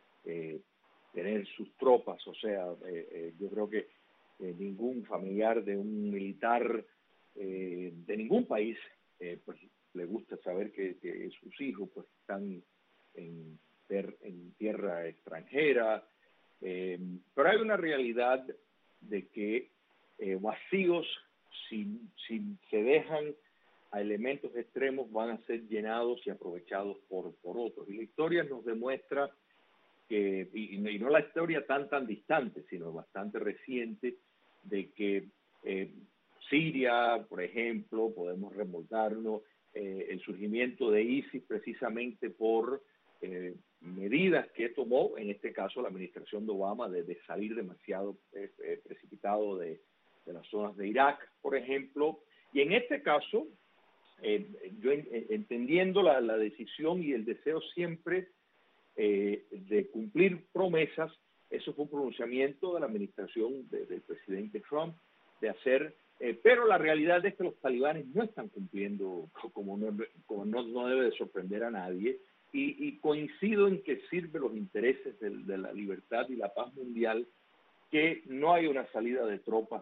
tener sus tropas, o sea, yo creo que ningún familiar de un militar de ningún país pues le gusta saber que sus hijos pues están en tierra extranjera, pero hay una realidad de que vacíos, si se dejan a elementos extremos, van a ser llenados y aprovechados por otros. Y la historia nos demuestra que, y no la historia tan distante, sino bastante reciente, de que Siria, por ejemplo, podemos remontarnos, el surgimiento de ISIS precisamente por medidas que tomó, en este caso la administración de Obama, de salir demasiado precipitado de las zonas de Irak, por ejemplo, y en este caso, yo entendiendo la decisión y el deseo siempre de cumplir promesas, eso fue un pronunciamiento de la administración del presidente Trump, de hacer, pero la realidad es que los talibanes no están cumpliendo, como no debe de sorprender a nadie, y coincido en que sirve los intereses de la libertad y la paz mundial que no hay una salida de tropas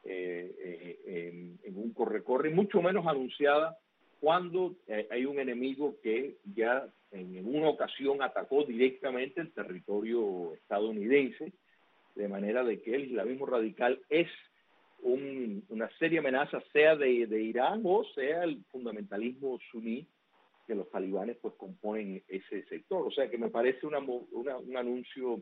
en un corre-corre, mucho menos anunciada cuando hay un enemigo que ya en una ocasión atacó directamente el territorio estadounidense, de manera de que el islamismo radical es una seria amenaza, sea de Irán o sea el fundamentalismo suní, que los talibanes pues componen ese sector. O sea que me parece un anuncio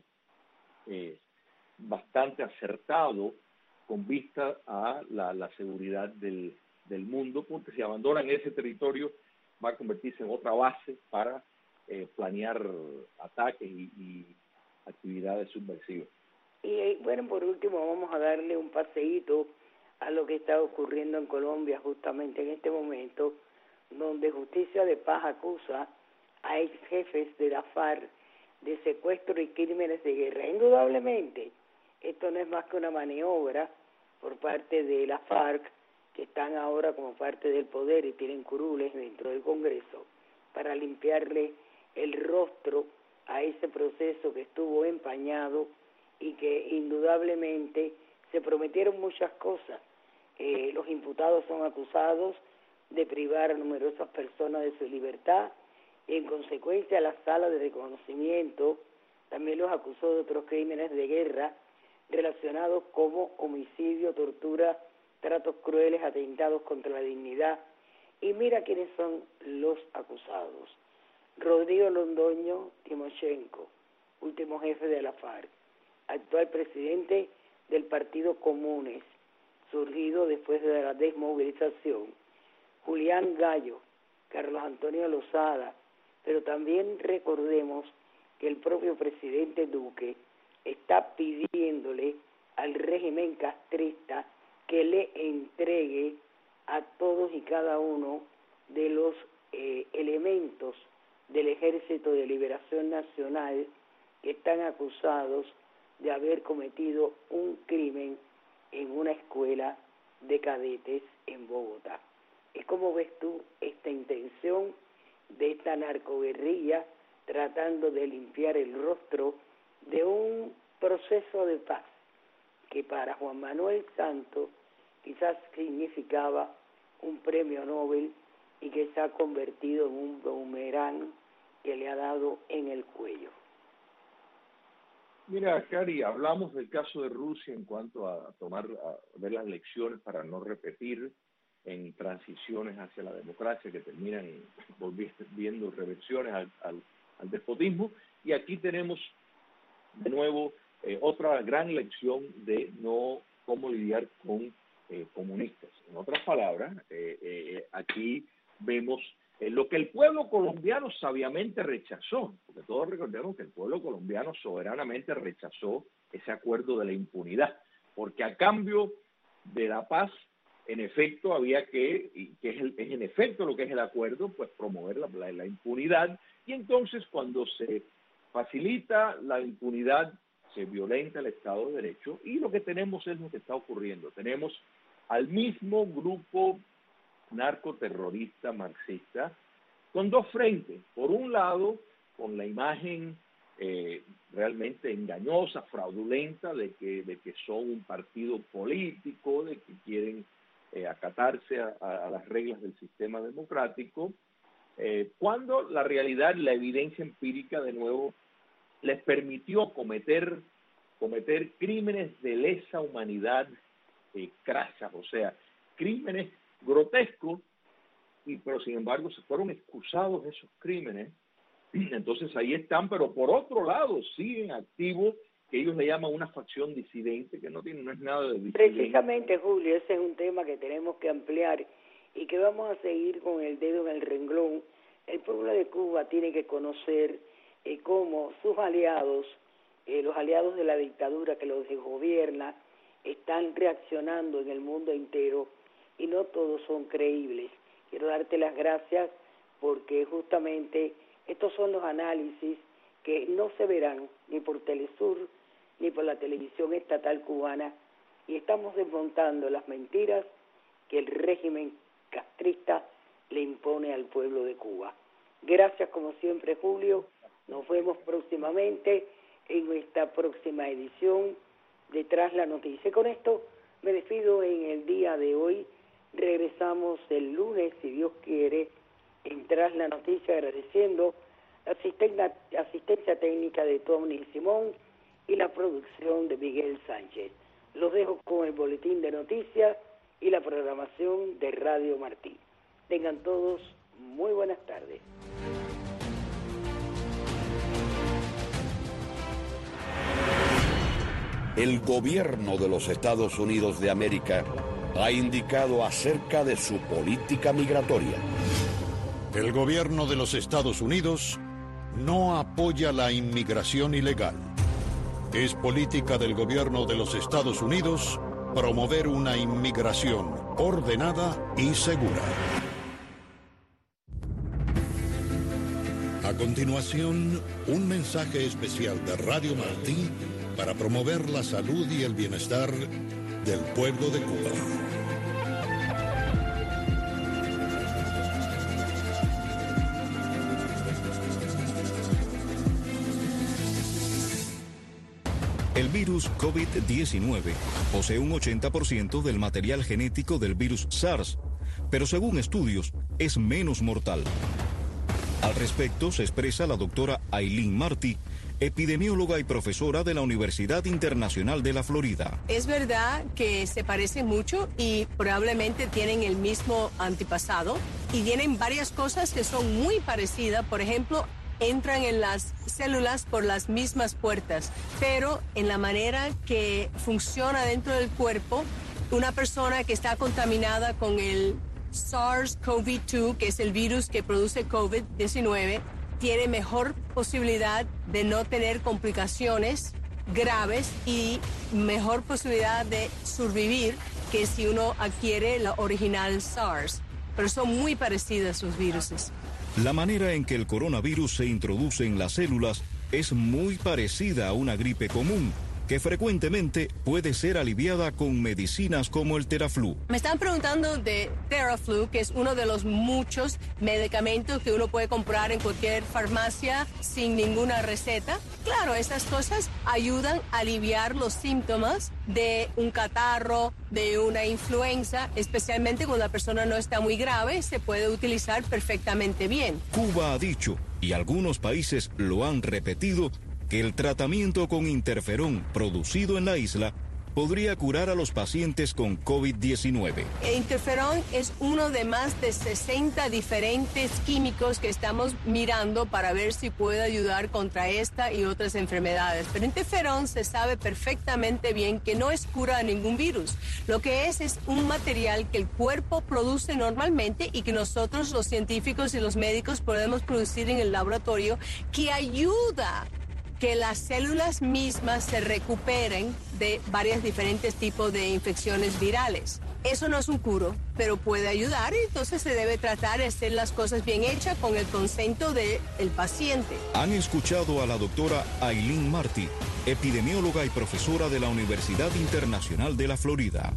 bastante acertado con vista a la seguridad del mundo, porque si abandonan ese territorio va a convertirse en otra base para planear ataques y actividades subversivas. Y bueno, por último vamos a darle un paseíto a lo que está ocurriendo en Colombia justamente en este momento, donde Justicia de Paz acusa a ex jefes de la FARC de secuestro y crímenes de guerra. Indudablemente, esto no es más que una maniobra por parte de la FARC, que están ahora como parte del poder y tienen curules dentro del Congreso, para limpiarle el rostro a ese proceso que estuvo empañado y que indudablemente se prometieron muchas cosas. Los imputados son acusados de privar a numerosas personas de su libertad y en consecuencia la sala de reconocimiento también los acusó de otros crímenes de guerra relacionados como homicidio, tortura, tratos crueles, atentados contra la dignidad. Y mira quiénes son los acusados: Rodrigo Londoño Timoshenko, último jefe de la FARC, actual presidente del Partido Comunes, surgido después de la desmovilización, Julián Gallo, Carlos Antonio Lozada, pero también recordemos que el propio presidente Duque está pidiéndole al régimen castrista que le entregue a todos y cada uno de los elementos del Ejército de Liberación Nacional que están acusados de haber cometido un crimen en una escuela de cadetes en Bogotá. ¿Cómo ves tú esta intención de esta narcoguerrilla tratando de limpiar el rostro de un proceso de paz que para Juan Manuel Santos quizás significaba un premio Nobel y que se ha convertido en un boomerang que le ha dado en el cuello? Mira, Cari, hablamos del caso de Rusia en cuanto a ver las lecciones para no repetir en transiciones hacia la democracia que terminan volviendo reversiones al despotismo. Y aquí tenemos de nuevo otra gran lección de cómo lidiar con comunistas. En otras palabras, aquí vemos lo que el pueblo colombiano sabiamente rechazó, porque todos recordemos que el pueblo colombiano soberanamente rechazó ese acuerdo de la impunidad, porque a cambio de la paz, en efecto, había que es en efecto lo que es el acuerdo, pues promover la impunidad, y entonces cuando se facilita la impunidad, se violenta el Estado de Derecho, y lo que tenemos es lo que está ocurriendo. Tenemos al mismo grupo narcoterrorista marxista con dos frentes. Por un lado, con la imagen realmente engañosa, fraudulenta de que son un partido político, de que quieren acatarse a las reglas del sistema democrático, cuando la realidad y la evidencia empírica, de nuevo, les permitió cometer crímenes de lesa humanidad crasas, o sea, crímenes grotescos, pero sin embargo se fueron excusados esos crímenes. Entonces ahí están, pero por otro lado siguen activos, que ellos le llaman una facción disidente, que no es nada de disidente. Precisamente, Julio, ese es un tema que tenemos que ampliar y que vamos a seguir con el dedo en el renglón. El pueblo de Cuba tiene que conocer cómo sus aliados, los aliados de la dictadura que los gobierna, están reaccionando en el mundo entero y no todos son creíbles. Quiero darte las gracias porque justamente estos son los análisis que no se verán ni por Telesur ni por la televisión estatal cubana, y estamos desmontando las mentiras que el régimen castrista le impone al pueblo de Cuba. Gracias como siempre, Julio. Nos vemos próximamente en nuestra próxima edición de Tras la Noticia. Con esto me despido en el día de hoy. Regresamos el lunes, si Dios quiere, en Tras la Noticia, agradeciendo la asistencia técnica de Tony Simón y la producción de Miguel Sánchez. Los dejo con el boletín de noticias y la programación de Radio Martí. Tengan todos muy buenas tardes. El gobierno de los Estados Unidos de América ha indicado acerca de su política migratoria. El gobierno de los Estados Unidos no apoya la inmigración ilegal. Es política del gobierno de los Estados Unidos promover una inmigración ordenada y segura. A continuación, un mensaje especial de Radio Martí para promover la salud y el bienestar del pueblo de Cuba. El virus COVID-19 posee un 80% del material genético del virus SARS, pero según estudios es menos mortal. Al respecto se expresa la doctora Aileen Martí, epidemióloga y profesora de la Universidad Internacional de la Florida. Es verdad que se parecen mucho y probablemente tienen el mismo antepasado y tienen varias cosas que son muy parecidas. Por ejemplo, entran en las células por las mismas puertas, pero en la manera que funciona dentro del cuerpo, una persona que está contaminada con el SARS-CoV-2, que es el virus que produce COVID-19, tiene mejor posibilidad de no tener complicaciones graves y mejor posibilidad de sobrevivir que si uno adquiere la original SARS. Pero son muy parecidas sus viruses. La manera en que el coronavirus se introduce en las células es muy parecida a una gripe común, que frecuentemente puede ser aliviada con medicinas como el Theraflu. Me están preguntando de Theraflu, que es uno de los muchos medicamentos que uno puede comprar en cualquier farmacia sin ninguna receta. Claro, esas cosas ayudan a aliviar los síntomas de un catarro, de una influenza, especialmente cuando la persona no está muy grave, se puede utilizar perfectamente bien. Cuba ha dicho, y algunos países lo han repetido, que el tratamiento con interferón producido en la isla podría curar a los pacientes con COVID-19. El interferón es uno de más de 60 diferentes químicos que estamos mirando para ver si puede ayudar contra esta y otras enfermedades. Pero interferón se sabe perfectamente bien que no es cura de ningún virus. Lo que es un material que el cuerpo produce normalmente y que nosotros, los científicos y los médicos, podemos producir en el laboratorio, que ayuda que las células mismas se recuperen de varios diferentes tipos de infecciones virales. Eso no es un curo, pero puede ayudar y entonces se debe tratar de hacer las cosas bien hechas con el consento del paciente. Han escuchado a la doctora Aileen Martí, epidemióloga y profesora de la Universidad Internacional de la Florida.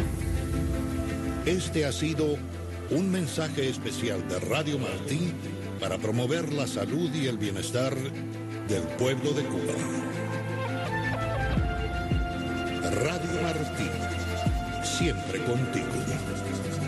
Este ha sido un mensaje especial de Radio Martí para promover la salud y el bienestar del pueblo de Cuba. Radio Martí, siempre contigo.